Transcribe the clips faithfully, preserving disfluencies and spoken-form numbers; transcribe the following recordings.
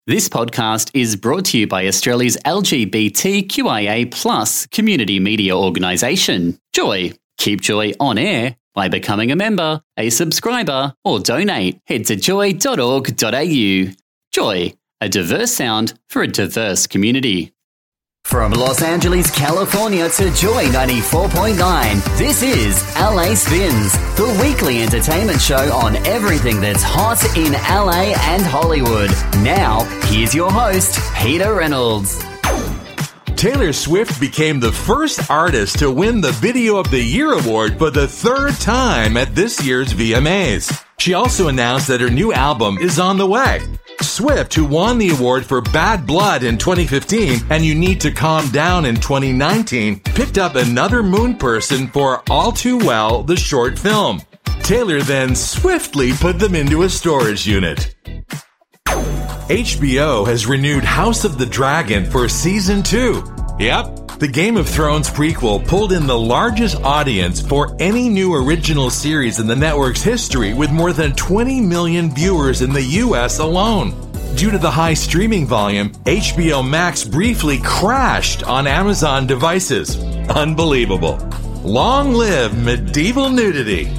This podcast is brought to you by Australia's L G B T Q I A plus community media organisation, Joy. Keep Joy on air by becoming a member, a subscriber, or donate. Head to joy dot org dot a u. Joy, a diverse sound for a diverse community. From Los Angeles, California to Joy ninety-four point nine, this is L A Spins, the weekly entertainment show on everything that's hot in L A and Hollywood. Now, here's your host, Peter Reynolds. Taylor Swift became the first artist to win the Video of the Year award for the third time at this year's V M As. She also announced that her new album is on the way. Swift, who won the award for Bad Blood in twenty fifteen and You Need to Calm Down in twenty nineteen, picked up another Moon Person for All Too Well, the short film. Taylor then swiftly put them into a storage unit. H B O has renewed House of the Dragon for season two. Yep, the Game of Thrones prequel pulled in the largest audience for any new original series in the network's history, with more than twenty million viewers in the U S alone. Due to the high streaming volume, H B O Max briefly crashed on Amazon devices. Unbelievable. Long live medieval nudity.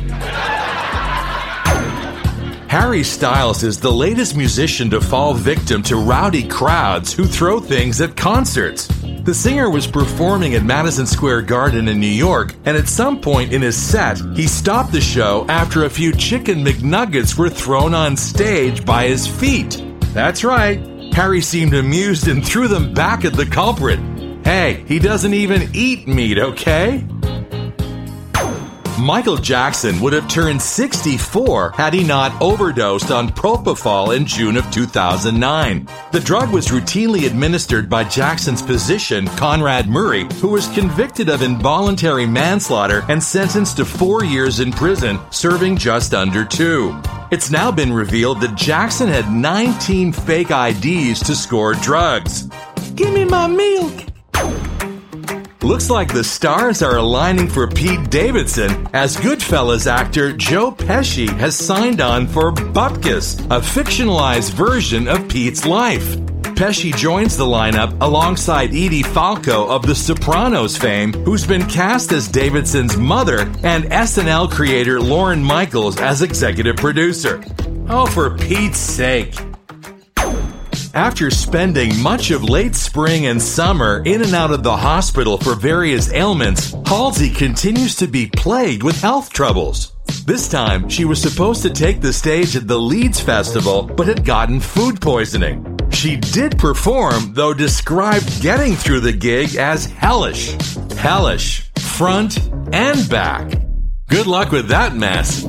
Harry Styles is the latest musician to fall victim to rowdy crowds who throw things at concerts. The singer was performing at Madison Square Garden in New York, and at some point in his set, he stopped the show after a few chicken McNuggets were thrown on stage by his feet. That's right, Harry seemed amused and threw them back at the culprit. Hey, he doesn't even eat meat, okay? Michael Jackson would have turned sixty-four had he not overdosed on propofol in June of two thousand nine. The drug was routinely administered by Jackson's physician, Conrad Murray, who was convicted of involuntary manslaughter and sentenced to four years in prison, serving just under two. It's now been revealed that Jackson had nineteen fake I Ds to score drugs. Give me my milk! Looks like the stars are aligning for Pete Davidson, as Goodfellas actor Joe Pesci has signed on for Bupkis, a fictionalized version of Pete's life. Pesci joins the lineup alongside Edie Falco of The Sopranos fame, who's been cast as Davidson's mother, and S N L creator Lorne Michaels as executive producer. Oh, for Pete's sake. After spending much of late spring and summer in and out of the hospital for various ailments, Halsey continues to be plagued with health troubles. This time, she was supposed to take the stage at the Leeds Festival, but had gotten food poisoning. She did perform, though described getting through the gig as hellish. Hellish. Front and back. Good luck with that mess.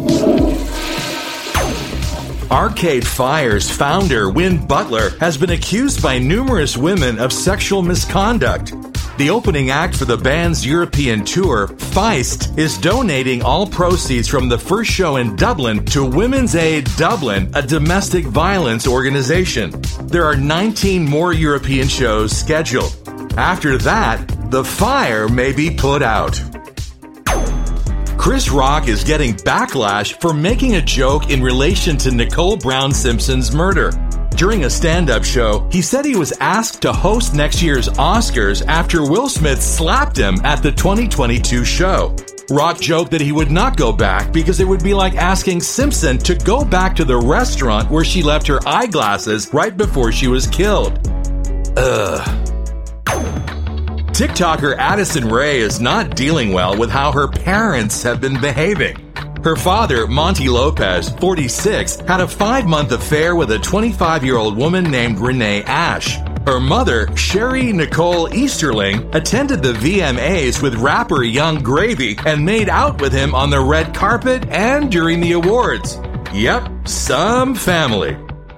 Arcade Fire's founder, Win Butler, has been accused by numerous women of sexual misconduct. The opening act for the band's European tour, Feist, is donating all proceeds from the first show in Dublin to Women's Aid Dublin, a domestic violence organization. There are nineteen more European shows scheduled. After that, the fire may be put out. Chris Rock is getting backlash for making a joke in relation to Nicole Brown Simpson's murder. During a stand-up show, he said he was asked to host next year's Oscars after Will Smith slapped him at the twenty twenty-two show. Rock joked that he would not go back because it would be like asking Simpson to go back to the restaurant where she left her eyeglasses right before she was killed. Ugh. TikToker Addison Rae is not dealing well with how her parents have been behaving. Her father, Monty Lopez, forty-six, had a five-month affair with a twenty-five-year-old woman named Renee Ash. Her mother, Sherry Nicole Easterling, attended the V M As with rapper Young Gravy and made out with him on the red carpet and during the awards. Yep, some family.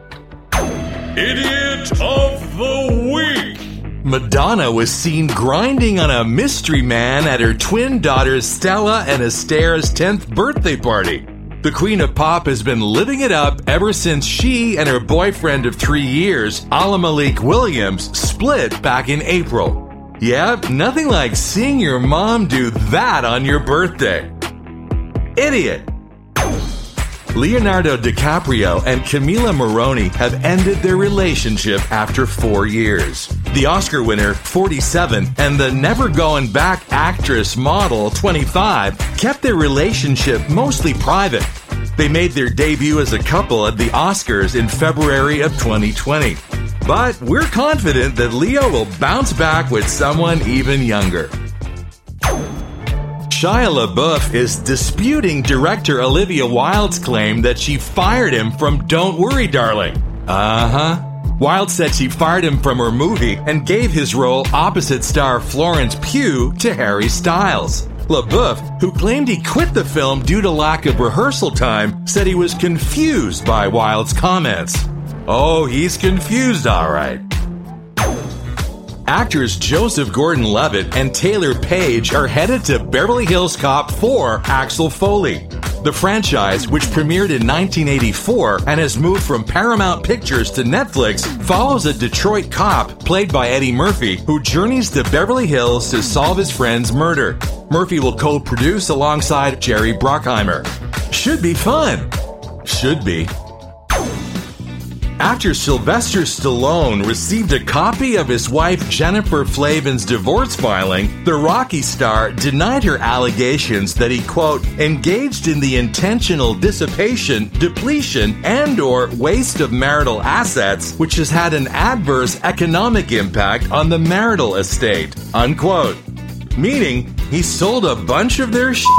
Idiot of the Week! Madonna was seen grinding on a mystery man at her twin daughters Stella and Astare's tenth birthday party. The Queen of Pop has been living it up ever since she and her boyfriend of three years, Ala Malik Williams, split back in April. Yep, nothing like seeing your mom do that on your birthday. Idiot. Leonardo DiCaprio and Camila Morrone have ended their relationship after four years. The Oscar winner, forty-seven, and the never-going-back actress model, twenty-five, kept their relationship mostly private. They made their debut as a couple at the Oscars in February of twenty twenty. But we're confident that Leo will bounce back with someone even younger. Shia LaBeouf is disputing director Olivia Wilde's claim that she fired him from Don't Worry, Darling. Uh-huh. Wilde said she fired him from her movie and gave his role opposite star Florence Pugh to Harry Styles. LaBeouf, who claimed he quit the film due to lack of rehearsal time, said he was confused by Wilde's comments. Oh, he's confused, all right. Actors Joseph Gordon-Levitt and Taylor Page are headed to Beverly Hills Cop four Axel Foley. The franchise, which premiered in nineteen eighty-four and has moved from Paramount Pictures to Netflix, follows a Detroit cop, played by Eddie Murphy, who journeys to Beverly Hills to solve his friend's murder. Murphy will co-produce alongside Jerry Bruckheimer. Should be fun. Should be. Actor Sylvester Stallone received a copy of his wife Jennifer Flavin's divorce filing. The Rocky star denied her allegations that he, quote, engaged in the intentional dissipation, depletion, and or waste of marital assets, which has had an adverse economic impact on the marital estate, unquote. Meaning, he sold a bunch of their shit.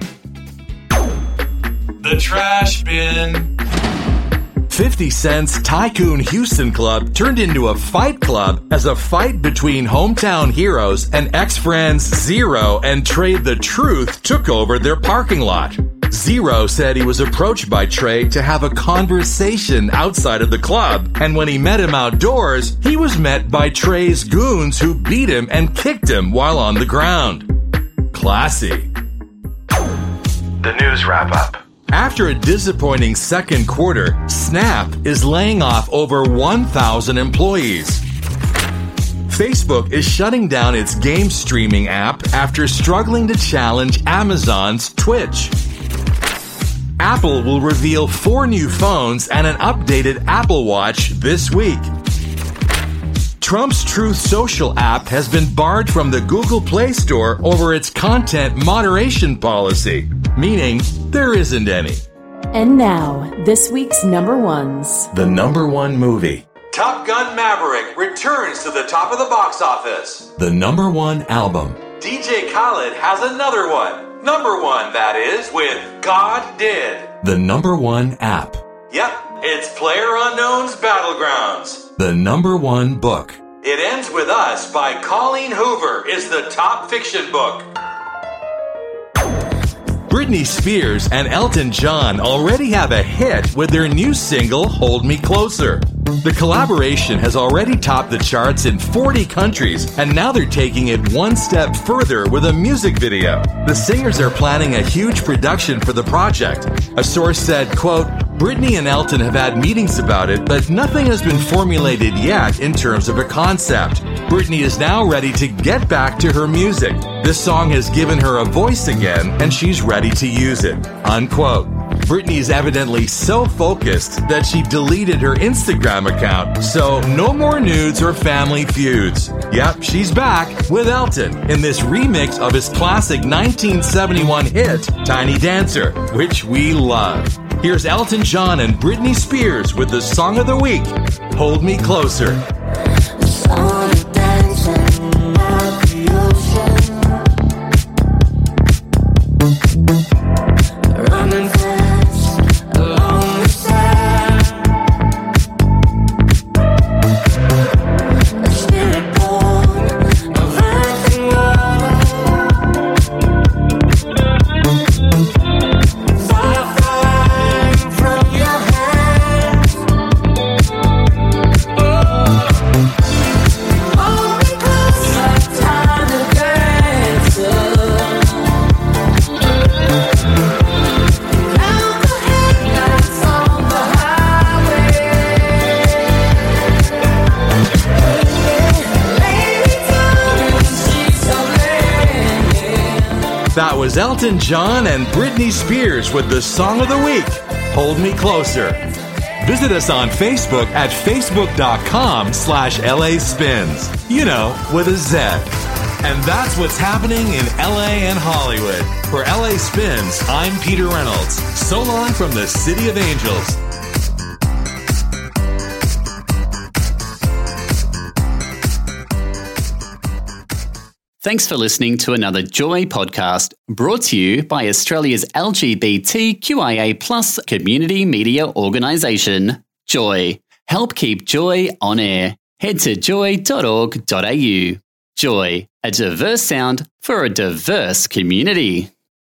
The trash bin. fifty Cent's Tycoon Houston Club turned into a fight club as a fight between hometown heroes and ex-friends Zero and Trey the Truth took over their parking lot. Zero said he was approached by Trey to have a conversation outside of the club, and when he met him outdoors, he was met by Trey's goons who beat him and kicked him while on the ground. Classy. The news wrap-up. After a disappointing second quarter, Snap is laying off over one thousand employees. Facebook is shutting down its game streaming app after struggling to challenge Amazon's Twitch. Apple will reveal four new phones and an updated Apple Watch this week. Trump's Truth Social app has been barred from the Google Play Store over its content moderation policy, meaning there isn't any. And now, this week's number ones. The number one movie. Top Gun Maverick returns to the top of the box office. The number one album. D J Khaled has another one. Number one, that is, with God Did. The number one app. Yep, it's PlayerUnknown's Battlegrounds. The number one book. It Ends With Us by Colleen Hoover is the top fiction book. Britney Spears and Elton John already have a hit with their new single, Hold Me Closer. The collaboration has already topped the charts in forty countries, and now they're taking it one step further with a music video. The singers are planning a huge production for the project. A source said, quote, Britney and Elton have had meetings about it, but nothing has been formulated yet in terms of a concept. Britney is now ready to get back to her music. This song has given her a voice again, and she's ready to use it, unquote. Britney is evidently so focused that she deleted her Instagram account, so no more nudes or family feuds. Yep, she's back with Elton in this remix of his classic nineteen seventy-one hit, Tiny Dancer, which we love. Here's Elton John and Britney Spears with the song of the week, Hold Me Closer. That was Elton John and Britney Spears with the song of the week, Hold Me Closer. Visit us on Facebook at facebook.com slash LA Spins. You know, with a Z. And that's what's happening in L A and Hollywood. For L A Spins, I'm Peter Reynolds. So long from the City of Angels. Thanks for listening to another Joy podcast brought to you by Australia's L G B T Q I A plus community media organisation, Joy. Help keep Joy on air. Head to joy dot org dot a u. Joy, a diverse sound for a diverse community.